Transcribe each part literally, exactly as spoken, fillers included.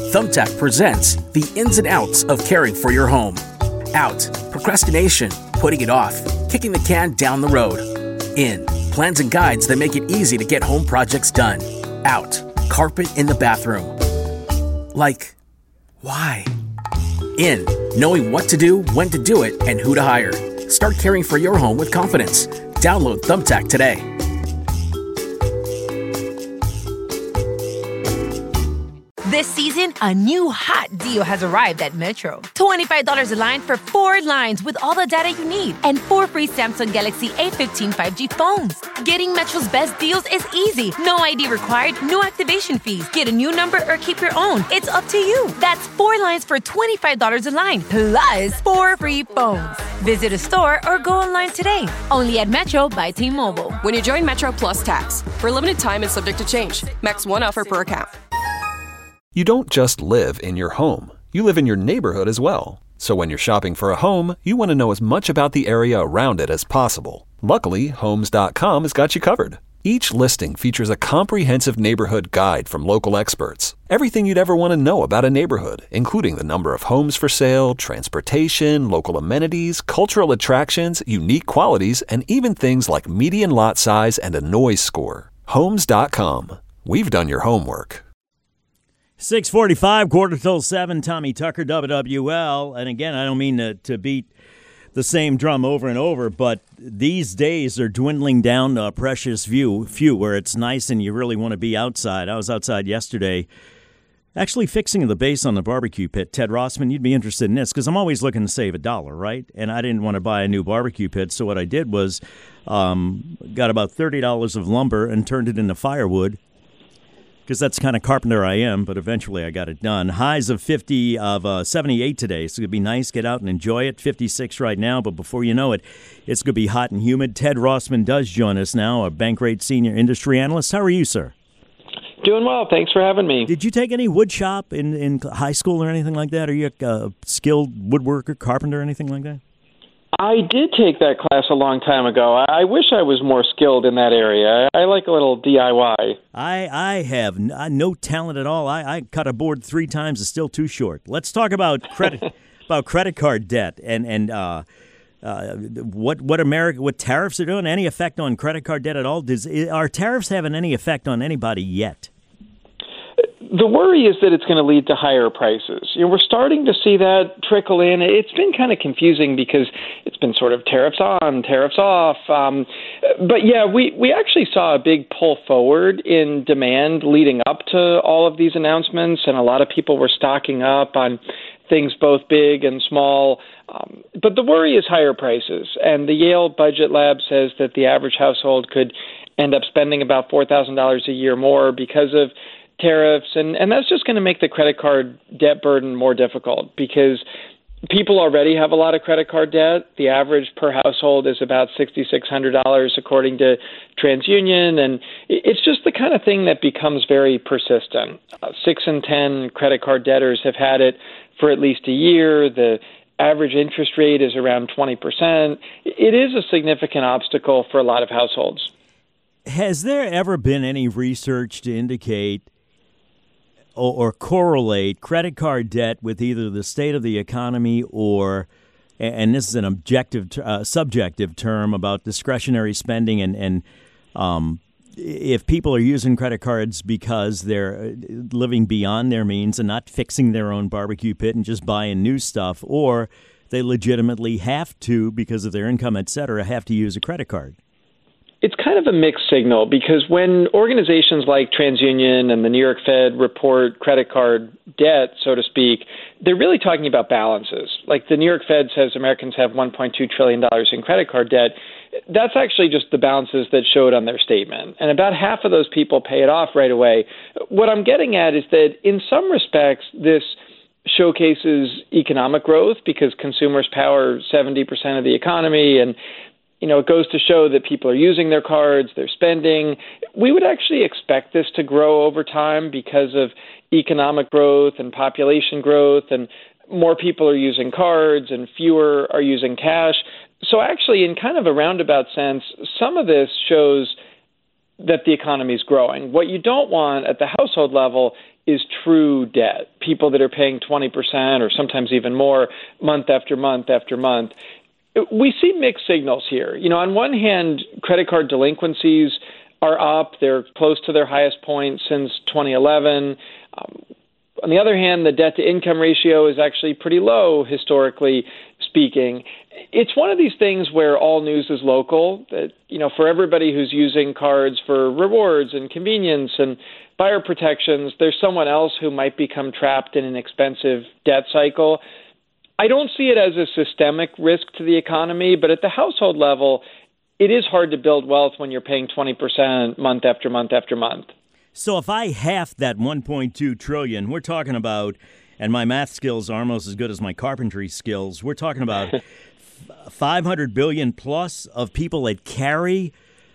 Thumbtack presents the ins and outs of caring for your home. Out, procrastination, putting it off, kicking the can down the road. In, plans and guides that make it easy to get home projects done. Out, carpet in the bathroom. Like, why? In, knowing what to do, when to do it, and who to hire. Start caring for your home with confidence. Download Thumbtack today. This season, a new hot deal has arrived at Metro. twenty-five dollars a line for four lines with all the data you need and four free Samsung Galaxy A fifteen five G phones. Getting Metro's best deals is easy. No I D required, no activation fees. Get a new number or keep your own. It's up to you. That's four lines for twenty-five dollars a line, plus four free phones. Visit a store or go online today. Only at Metro by T-Mobile. When you join Metro Plus Tax, for a limited time and subject to change. Max one offer per account. You don't just live in your home. You live in your neighborhood as well. So when you're shopping for a home, you want to know as much about the area around it as possible. Luckily, Homes dot com has got you covered. Each listing features a comprehensive neighborhood guide from local experts. Everything you'd ever want to know about a neighborhood, including the number of homes for sale, transportation, local amenities, cultural attractions, unique qualities, and even things like median lot size and a noise score. Homes dot com. We've done your homework. six forty-five, quarter till seven, Tommy Tucker, W W L. And again, I don't mean to, to beat the same drum over and over, but these days are dwindling down to a precious few, few where it's nice and you really want to be outside. I was outside yesterday actually fixing the base on the barbecue pit. Ted Rossman, you'd be interested in this because I'm always looking to save a dollar, right? And I didn't want to buy a new barbecue pit, so what I did was um, got about thirty dollars of lumber and turned it into firewood, because that's the kind of carpenter I am, but eventually I got it done. Highs of fifty, of uh, seventy-eight today, so it'd be nice. Get out and enjoy it. fifty-six right now, but before you know it, it's going to be hot and humid. Ted Rossman does join us now, a Bankrate senior industry analyst. How are you, sir? Doing well. Thanks for having me. Did you take any wood shop in, in high school or anything like that? Are you a uh, skilled woodworker, carpenter, anything like that? I did take that class a long time ago. I wish I was more skilled in that area. I like a little D I Y. I I have n- no talent at all. I, I cut a board three times. It's still too short. Let's talk about credit about credit card debt and and uh, uh, what what America what tariffs are doing. Any effect on credit card debt at all? Does are tariffs having any effect on anybody yet? The worry is that it's going to lead to higher prices. You know, we're starting to see that trickle in. It's been kind of confusing because it's been sort of tariffs on, tariffs off. Um, but yeah, we, we actually saw a big pull forward in demand leading up to all of these announcements, and a lot of people were stocking up on things both big and small. Um, but the worry is higher prices. And the Yale Budget Lab says that the average household could end up spending about four thousand dollars a year more because of tariffs, and, and that's just going to make the credit card debt burden more difficult because people already have a lot of credit card debt. The average per household is about six thousand six hundred dollars according to TransUnion, and it's just the kind of thing that becomes very persistent. Uh, six in ten credit card debtors have had it for at least a year. The average interest rate is around twenty percent. It is a significant obstacle for a lot of households. Has there ever been any research to indicate or correlate credit card debt with either the state of the economy or, and this is an objective, uh, subjective term about discretionary spending, and, and um, if people are using credit cards because they're living beyond their means and not fixing their own barbecue pit and just buying new stuff, or they legitimately have to, because of their income, et cetera, have to use a credit card? It's kind of a mixed signal because when organizations like TransUnion and the New York Fed report credit card debt, so to speak, they're really talking about balances. Like the New York Fed says Americans have one point two trillion dollars in credit card debt. That's actually just the balances that showed on their statement. And about half of those people pay it off right away. What I'm getting at is that in some respects, this showcases economic growth because consumers power seventy percent of the economy, and you know, it goes to show that people are using their cards, they're spending. We would actually expect this to grow over time because of economic growth and population growth, and more people are using cards and fewer are using cash. So actually, in kind of a roundabout sense, some of this shows that the economy is growing. What you don't want at the household level is true debt, people that are paying twenty percent or sometimes even more month after month after month. We see mixed signals here. You know, on one hand, credit card delinquencies are up. They're close to their highest point since twenty eleven. Um, on the other hand, the debt-to-income ratio is actually pretty low, historically speaking. It's one of these things where all news is local, that, you know, for everybody who's using cards for rewards and convenience and buyer protections, there's someone else who might become trapped in an expensive debt cycle. I don't see it as a systemic risk to the economy, but at the household level, it is hard to build wealth when you're paying twenty percent month after month after month. So if I half that one point two trillion dollars, we're talking about, and my math skills are almost as good as my carpentry skills, we're talking about five hundred billion dollars plus of people that carry.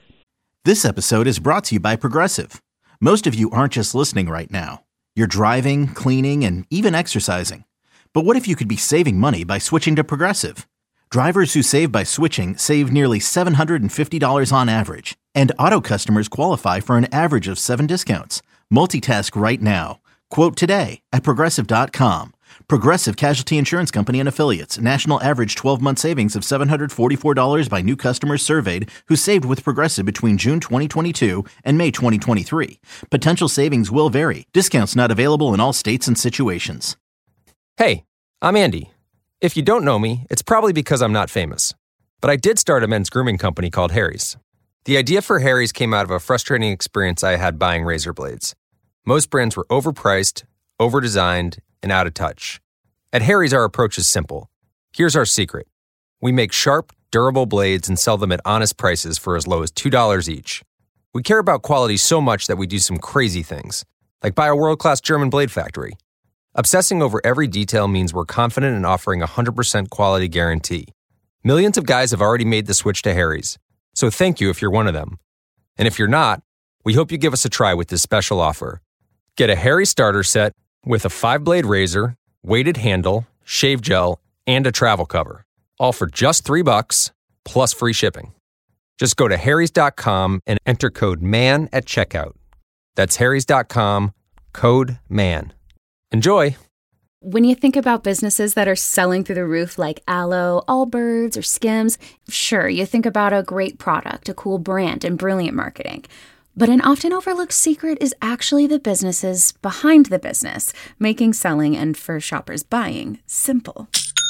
This episode is brought to you by Progressive. Most of you aren't just listening right now. You're driving, cleaning, and even exercising. But what if you could be saving money by switching to Progressive? Drivers who save by switching save nearly seven hundred fifty dollars on average. And auto customers qualify for an average of seven discounts. Multitask right now. Quote today at Progressive dot com. Progressive Casualty Insurance Company and Affiliates. National average twelve-month savings of seven hundred forty-four dollars by new customers surveyed who saved with Progressive between June twenty twenty-two and May twenty twenty-three. Potential savings will vary. Discounts not available in all states and situations. Hey, I'm Andy. If you don't know me, it's probably because I'm not famous. But I did start a men's grooming company called Harry's. The idea for Harry's came out of a frustrating experience I had buying razor blades. Most brands were overpriced, overdesigned, and out of touch. At Harry's, our approach is simple. Here's our secret. We make sharp, durable blades and sell them at honest prices for as low as two dollars each. We care about quality so much that we do some crazy things, like buy a world-class German blade factory. Obsessing over every detail means we're confident in offering a one hundred percent quality guarantee. Millions of guys have already made the switch to Harry's, so thank you if you're one of them. And if you're not, we hope you give us a try with this special offer. Get a Harry's starter set with a five-blade razor, weighted handle, shave gel, and a travel cover, all for just three bucks plus free shipping. Just go to harrys dot com and enter code MAN at checkout. That's harrys dot com, code MAN. Enjoy! When you think about businesses that are selling through the roof like Aloe, Allbirds, or Skims, sure, you think about a great product, a cool brand, and brilliant marketing. But an often overlooked secret is actually the businesses behind the business, making selling and, for shoppers, buying simple.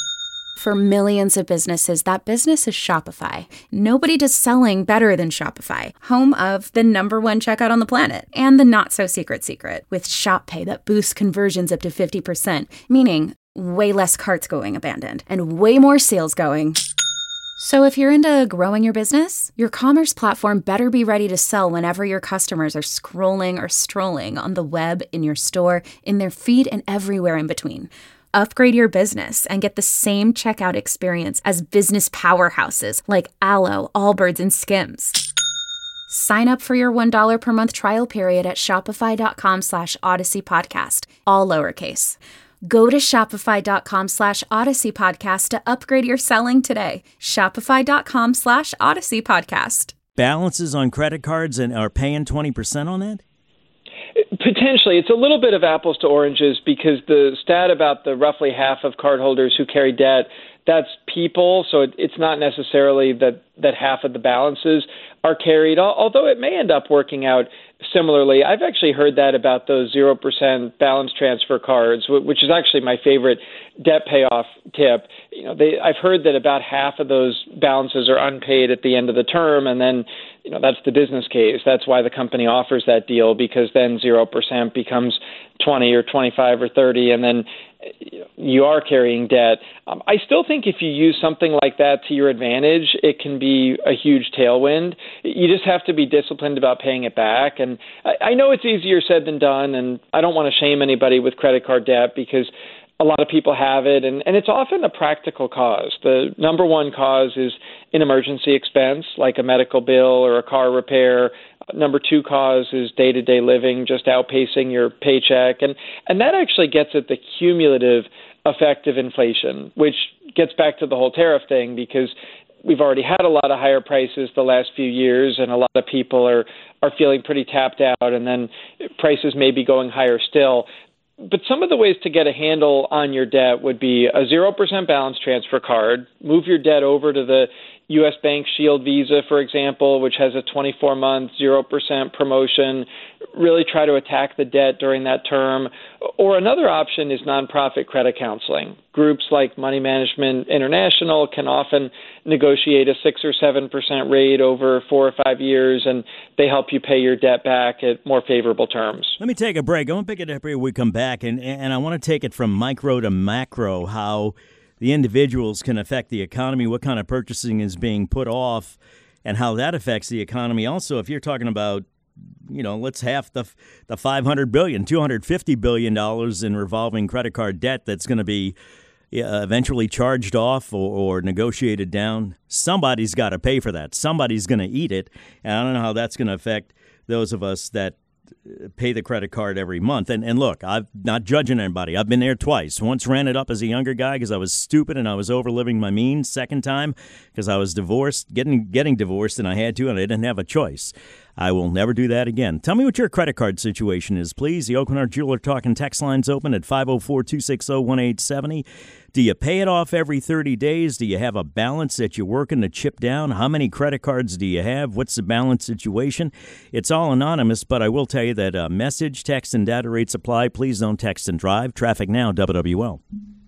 For millions of businesses, that business is Shopify. Nobody does selling better than Shopify, home of the number one checkout on the planet, and the not-so-secret secret, with Shop Pay that boosts conversions up to fifty percent, meaning way less carts going abandoned, and way more sales going. So if you're into growing your business, your commerce platform better be ready to sell whenever your customers are scrolling or strolling on the web, in your store, in their feed, and everywhere in between. Upgrade your business and get the same checkout experience as business powerhouses like Aloe, Allbirds, and Skims. Sign up for your one dollar per month trial period at shopify.com slash Odyssey Podcast, all lowercase. Go to shopify.com slash Odyssey Podcast to upgrade your selling today. Shopify.com slash Odyssey Podcast. Balances on credit cards and are paying twenty percent on that? Potentially. It's a little bit of apples to oranges because the stat about the roughly half of cardholders who carry debt, that's people, so it, it's not necessarily that, that half of the balances are carried, although it may end up working out similarly. I've actually heard that about those zero percent balance transfer cards, which is actually my favorite debt payoff tip. You know, they, I've heard that about half of those balances are unpaid at the end of the term, and then, you know, that's the business case. That's why the company offers that deal, because then zero percent becomes twenty or twenty-five or thirty, and then you are carrying debt. Um, I still think if you use something like that to your advantage, it can be a huge tailwind. You just have to be disciplined about paying it back. And I, I know it's easier said than done, and I don't want to shame anybody with credit card debt because a lot of people have it, and, and it's often a practical cause. The number one cause is an emergency expense, like a medical bill or a car repair. Number two cause is day-to-day living, just outpacing your paycheck. And, and that actually gets at the cumulative effect of inflation, which gets back to the whole tariff thing, because we've already had a lot of higher prices the last few years, and a lot of people are, are feeling pretty tapped out, and then prices may be going higher still. But some of the ways to get a handle on your debt would be a zero percent balance transfer card, move your debt over to the U S Bank Shield Visa, for example, which has a twenty-four month zero percent promotion, really try to attack the debt during that term. Or another option is nonprofit credit counseling. Groups like Money Management International can often negotiate a six or seven percent rate over four or five years, and they help you pay your debt back at more favorable terms. Let me take a break. I want to pick it up here when we come back, and, and I want to take it from micro to macro, how the individuals can affect the economy, what kind of purchasing is being put off, and how that affects the economy. Also, if you're talking about, you know, let's half the the five hundred billion dollars, two hundred fifty billion dollars in revolving credit card debt that's going to be uh, eventually charged off or, or negotiated down. Somebody's got to pay for that. Somebody's going to eat it. And I don't know how that's going to affect those of us that pay the credit card every month. And and look, I'm not judging anybody. I've been there twice. Once ran it up as a younger guy because I was stupid and I was overliving my means. Second time because I was divorced, getting getting divorced, and I had to, and I didn't have a choice. I will never do that again. Tell me what your credit card situation is, please. The Oakenheart Jeweler Talking text line's open at five oh four, two six oh, one eight seven oh. Do you pay it off every thirty days? Do you have a balance that you're working to chip down? How many credit cards do you have? What's the balance situation? It's all anonymous, but I will tell you that uh, message, text, and data rates apply. Please don't text and drive. Traffic now, W W L.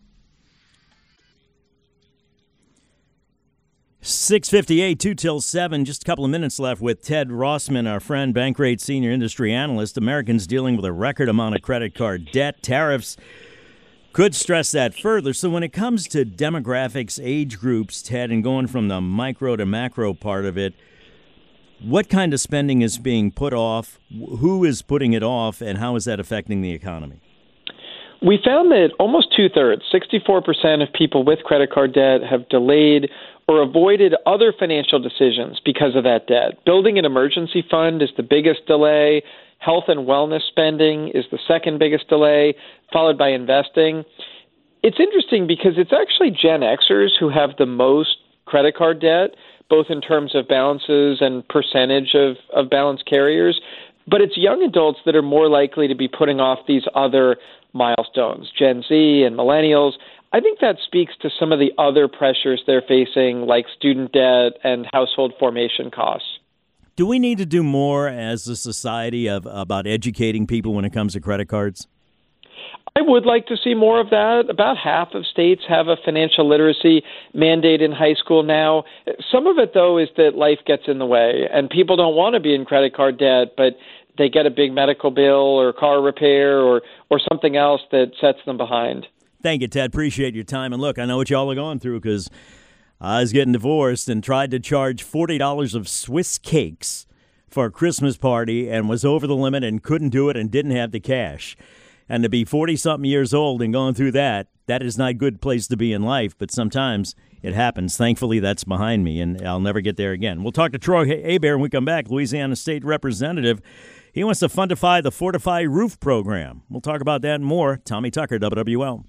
six fifty-eight, two till seven, just a couple of minutes left with Ted Rossman, our friend, Bankrate Senior Industry Analyst. Americans dealing with a record amount of credit card debt. Tariffs could stress that further. So when it comes to demographics, age groups, Ted, and going from the micro to macro part of it, what kind of spending is being put off? Who is putting it off, and how is that affecting the economy? We found that almost two-thirds, sixty-four percent of people with credit card debt have delayed or avoided other financial decisions because of that debt. Building an emergency fund is the biggest delay. Health and wellness spending is the second biggest delay, followed by investing. It's interesting because it's actually Gen Xers who have the most credit card debt, both in terms of balances and percentage of, of balance carriers. But it's young adults that are more likely to be putting off these other milestones, Gen Z and millennials. I think that speaks to some of the other pressures they're facing, like student debt and household formation costs. Do we need to do more as a society of about educating people when it comes to credit cards? I would like to see more of that. About half of states have a financial literacy mandate in high school now. Some of it, though, is that life gets in the way, and people don't want to be in credit card debt, but they get a big medical bill or car repair or, or something else that sets them behind. Thank you, Ted. Appreciate your time. And look, I know what y'all are going through because I was getting divorced and tried to charge forty dollars of Swiss cakes for a Christmas party and was over the limit and couldn't do it and didn't have the cash. And to be forty-something years old and going through that, that is not a good place to be in life. But sometimes it happens. Thankfully, that's behind me, and I'll never get there again. We'll talk to Troy Hebert when we come back, Louisiana State Representative. He wants to fundify the Fortify Roof program. We'll talk about that and more. Tommy Tucker, W W L.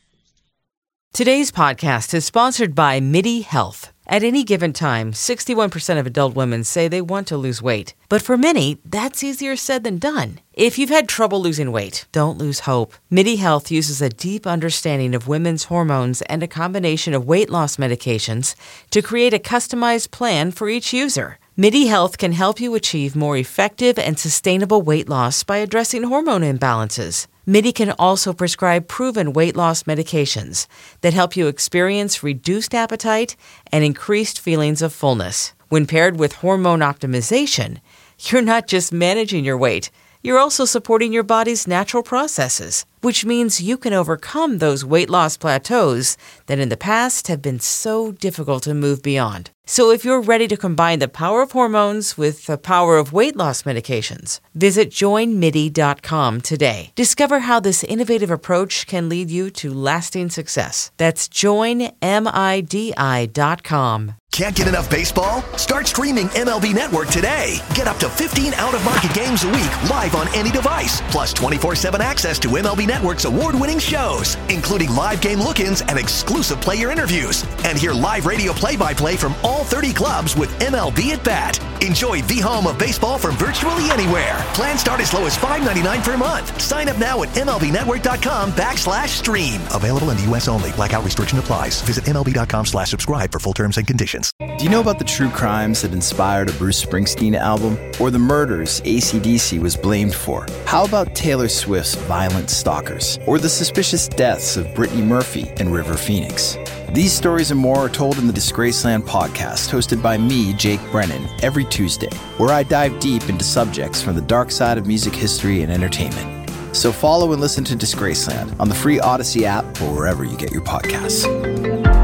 Today's podcast is sponsored by MIDI Health. At any given time, sixty-one percent of adult women say they want to lose weight. But for many, that's easier said than done. If you've had trouble losing weight, don't lose hope. MIDI Health uses a deep understanding of women's hormones and a combination of weight loss medications to create a customized plan for each user. MIDI Health can help you achieve more effective and sustainable weight loss by addressing hormone imbalances. MIDI can also prescribe proven weight loss medications that help you experience reduced appetite and increased feelings of fullness. When paired with hormone optimization, you're not just managing your weight, you're also supporting your body's natural processes, which means you can overcome those weight loss plateaus that in the past have been so difficult to move beyond. So if you're ready to combine the power of hormones with the power of weight loss medications, visit join midi dot com today. Discover how this innovative approach can lead you to lasting success. That's join midi dot com. Can't get enough baseball? Start streaming M L B Network today. Get up to fifteen out-of-market games a week live on any device, plus twenty-four seven access to M L B Network's award-winning shows, including live game look-ins and exclusive player interviews. And hear live radio play-by-play from all thirty clubs with M L B at Bat. Enjoy the home of baseball from virtually anywhere. Plans start as low as five dollars and ninety-nine cents per month. Sign up now at MLBnetwork.com backslash stream. Available in the U S only. Blackout restriction applies. Visit MLB.com slash subscribe for full terms and conditions. Do you know about the true crimes that inspired a Bruce Springsteen album? Or the murders A C D C was blamed for? How about Taylor Swift's Violent Stalkers? Or the suspicious deaths of Brittany Murphy and River Phoenix? These stories and more are told in the Disgraceland podcast, hosted by me, Jake Brennan, every Tuesday, where I dive deep into subjects from the dark side of music history and entertainment. So follow and listen to Disgraceland on the free Odyssey app or wherever you get your podcasts.